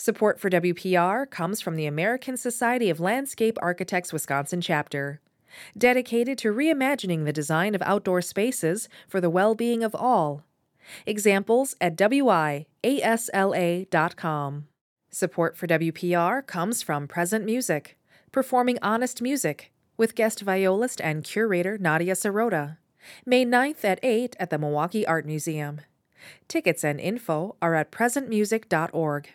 Support for WPR comes from the American Society of Landscape Architects Wisconsin chapter, dedicated to reimagining the design of outdoor spaces for the well-being of all. Examples at WIASLA.com. Support for WPR comes from Present Music, performing honest music, with guest violist and curator Nadia Sirota. May 9th at 8 at the Milwaukee Art Museum. Tickets and info are at presentmusic.org.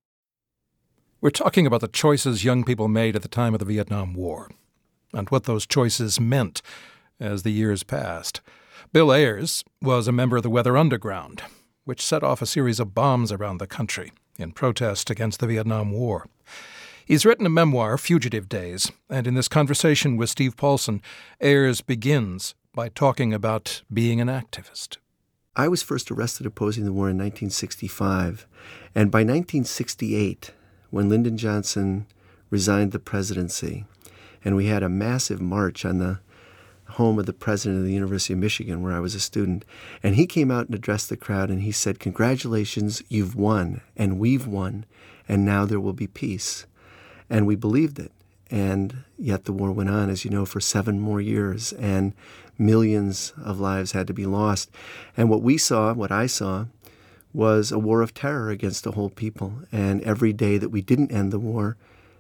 We're talking about the choices young people made at the time of the Vietnam War and what those choices meant as the years passed. Bill Ayers was a member of the Weather Underground, which set off a series of bombs around the country in protest against the Vietnam War. He's written a memoir, Fugitive Days, and in this conversation with Steve Paulson, Ayers begins by talking about being an activist. I was first arrested opposing the war in 1965, and by 1968, when Lyndon Johnson resigned the presidency, and we had a massive march on the home of the president of the University of Michigan, where I was a student, and he came out and addressed the crowd, and he said, "Congratulations, you've won, and we've won, and now there will be peace." And we believed it. And yet the war went on, as you know, for 7 more years, and millions of lives had to be lost. And what I saw, was a war of terror against a whole people. And every day that we didn't end the war,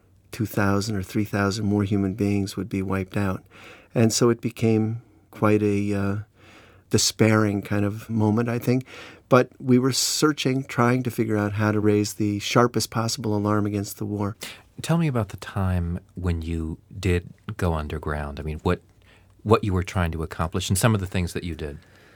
2,000 or 3,000 more human beings would be wiped out. And so it became quite a despairing kind of moment, I think. But we were searching, trying to figure out how to raise the sharpest possible alarm against the war. Tell me about the time when you did go underground. I mean, what you were trying to accomplish and some of the things that you did.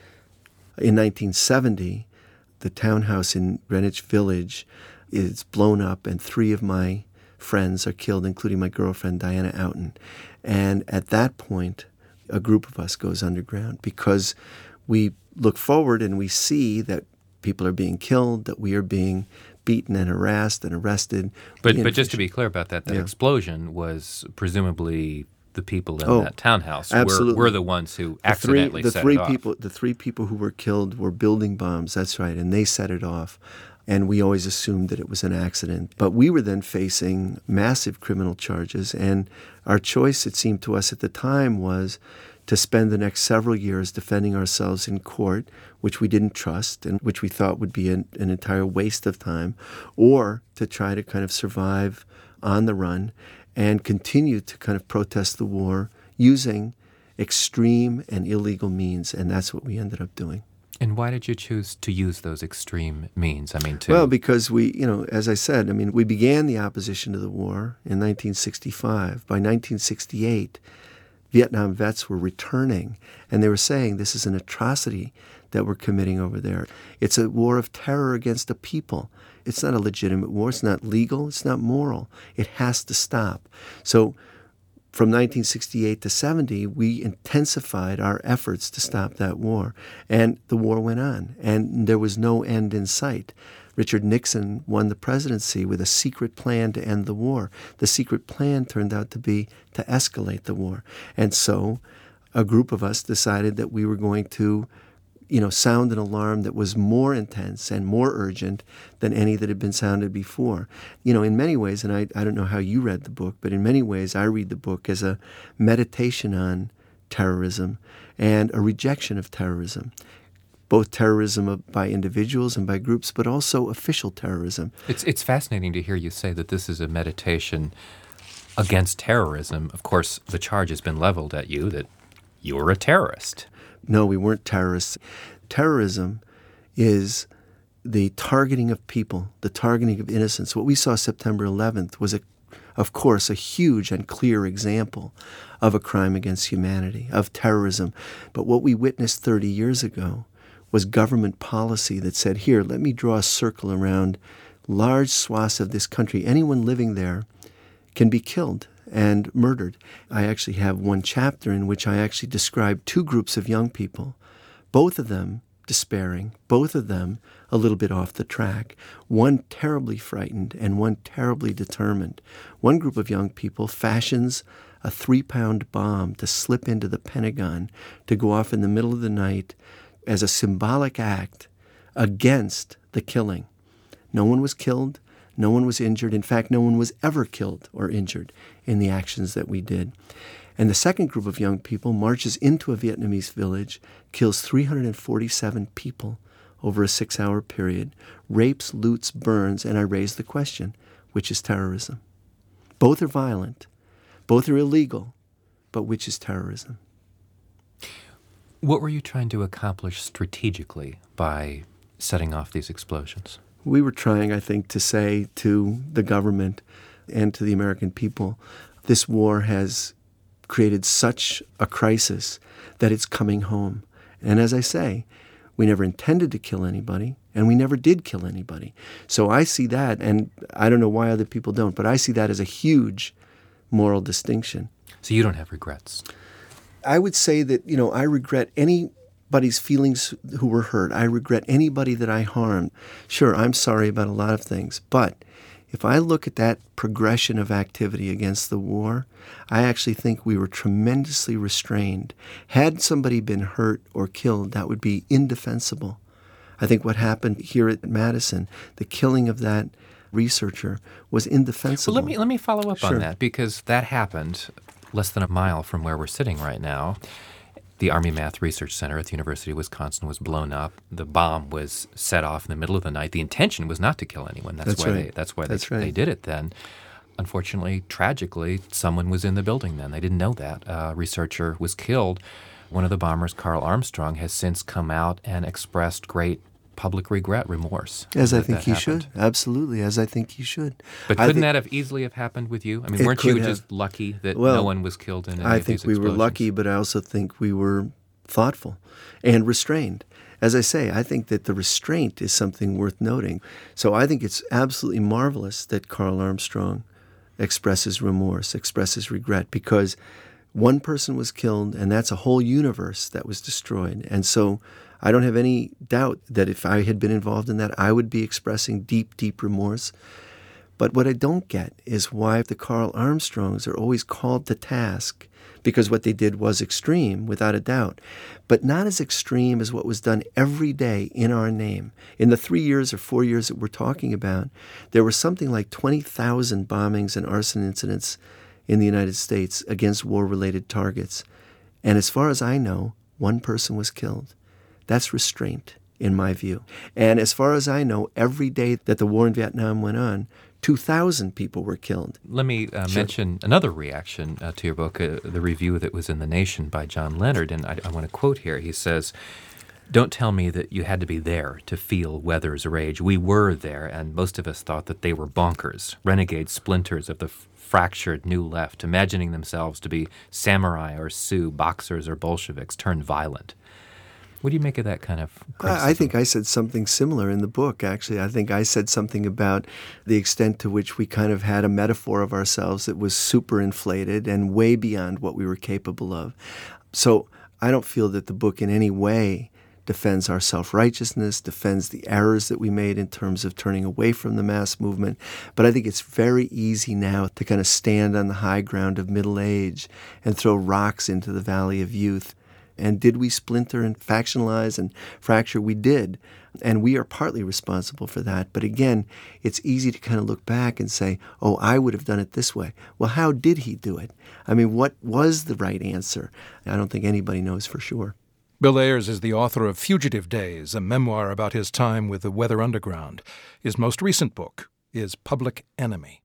In 1970, the townhouse in Greenwich Village is blown up, and 3 of my friends are killed, including my girlfriend, Diana Outen. And at that point, a group of us goes underground because we look forward and we see that people are being killed, that we are being beaten and harassed and arrested. But just to be clear about that explosion was presumably the people in that townhouse were the ones who accidentally set it off. The 3 people who were killed were building bombs, that's right, and they set it off. And we always assumed that it was an accident. But we were then facing massive criminal charges, and our choice, it seemed to us at the time, was to spend the next several years defending ourselves in court, which we didn't trust and which we thought would be an entire waste of time, or to try to kind of survive on the run and continue to kind of protest the war using extreme and illegal means, and that's what we ended up doing. And why did you choose to use those extreme means? Well, because we, as I said, we began the opposition to the war in 1965. By 1968, Vietnam vets were returning, and they were saying this is an atrocity that we're committing over there. It's a war of terror against a people. It's not a legitimate war. It's not legal. It's not moral. It has to stop. So from 1968 to 70, we intensified our efforts to stop that war. And the war went on, and there was no end in sight. Richard Nixon won the presidency with a secret plan to end the war. The secret plan turned out to be to escalate the war. And so a group of us decided that we were going to sound an alarm that was more intense and more urgent than any that had been sounded before. In many ways, and I don't know how you read the book, but in many ways I read the book as a meditation on terrorism and a rejection of terrorism. Both terrorism by individuals and by groups, but also official terrorism. It's fascinating to hear you say that this is a meditation against terrorism. Of course, the charge has been leveled at you that you were a terrorist. No, we weren't terrorists. Terrorism is the targeting of people, the targeting of innocents. What we saw September 11th was, of course, a huge and clear example of a crime against humanity, of terrorism. But what we witnessed 30 years ago was government policy that said, here, let me draw a circle around large swaths of this country. Anyone living there can be killed and murdered. I actually have one chapter in which I actually describe 2 groups of young people, both of them despairing, both of them a little bit off the track, one terribly frightened and one terribly determined. One group of young people fashions a 3-pound bomb to slip into the Pentagon to go off in the middle of the night as a symbolic act against the killing. No one was killed. No one was injured. In fact, no one was ever killed or injured in the actions that we did. And the second group of young people marches into a Vietnamese village, kills 347 people over a 6-hour period, rapes, loots, burns, and I raise the question, which is terrorism? Both are violent. Both are illegal. But which is terrorism? What were you trying to accomplish strategically by setting off these explosions? We were trying, I think, to say to the government and to the American people, this war has created such a crisis that it's coming home. And as I say, we never intended to kill anybody, and we never did kill anybody. So I see that, and I don't know why other people don't, but I see that as a huge moral distinction. So you don't have regrets? I would say that, I regret anybody's feelings who were hurt. I regret anybody that I harmed. Sure, I'm sorry about a lot of things, but if I look at that progression of activity against the war, I actually think we were tremendously restrained. Had somebody been hurt or killed, that would be indefensible. I think what happened here at Madison, the killing of that researcher, was indefensible. Well, let me follow up Sure. on that, because that happened less than a mile from where we're sitting right now. The Army Math Research Center at the University of Wisconsin was blown up. The bomb was set off in the middle of the night. The intention was not to kill anyone. That's why they did it then. Unfortunately, tragically, someone was in the building then. They didn't know that. A researcher was killed. One of the bombers, Carl Armstrong, has since come out and expressed great public regret, remorse. As I think he should. Absolutely, as I think he should. But couldn't that have easily have happened with you? I mean, weren't you just lucky that no one was killed in any of these explosions? I think we were lucky, but I also think we were thoughtful and restrained. As I say, I think that the restraint is something worth noting. So I think it's absolutely marvelous that Carl Armstrong expresses remorse, expresses regret, because one person was killed, and that's a whole universe that was destroyed. And so I don't have any doubt that if I had been involved in that, I would be expressing deep, deep remorse. But what I don't get is why the Carl Armstrongs are always called to task, because what they did was extreme, without a doubt, but not as extreme as what was done every day in our name. In the 3 years or 4 years that we're talking about, there were something like 20,000 bombings and arson incidents in the United States against war-related targets. And as far as I know, one person was killed. That's restraint, in my view. And as far as I know, every day that the war in Vietnam went on, 2,000 people were killed. Let me mention another reaction to your book, the review that was in The Nation by John Leonard, and I want to quote here. He says, "Don't tell me that you had to be there to feel Weather's rage. We were there, and most of us thought that they were bonkers, renegade splinters of the fractured New Left, imagining themselves to be samurai or Sioux, boxers or Bolsheviks turned violent." What do you make of that kind of criticism? I think I said something similar in the book, actually. I think I said something about the extent to which we kind of had a metaphor of ourselves that was super inflated and way beyond what we were capable of. So I don't feel that the book in any way defends our self-righteousness, defends the errors that we made in terms of turning away from the mass movement. But I think it's very easy now to kind of stand on the high ground of middle age and throw rocks into the valley of youth. And did we splinter and factionalize and fracture? We did. And we are partly responsible for that. But again, it's easy to kind of look back and say, oh, I would have done it this way. Well, how did he do it? I mean, what was the right answer? I don't think anybody knows for sure. Bill Ayers is the author of Fugitive Days, a memoir about his time with the Weather Underground. His most recent book is Public Enemy.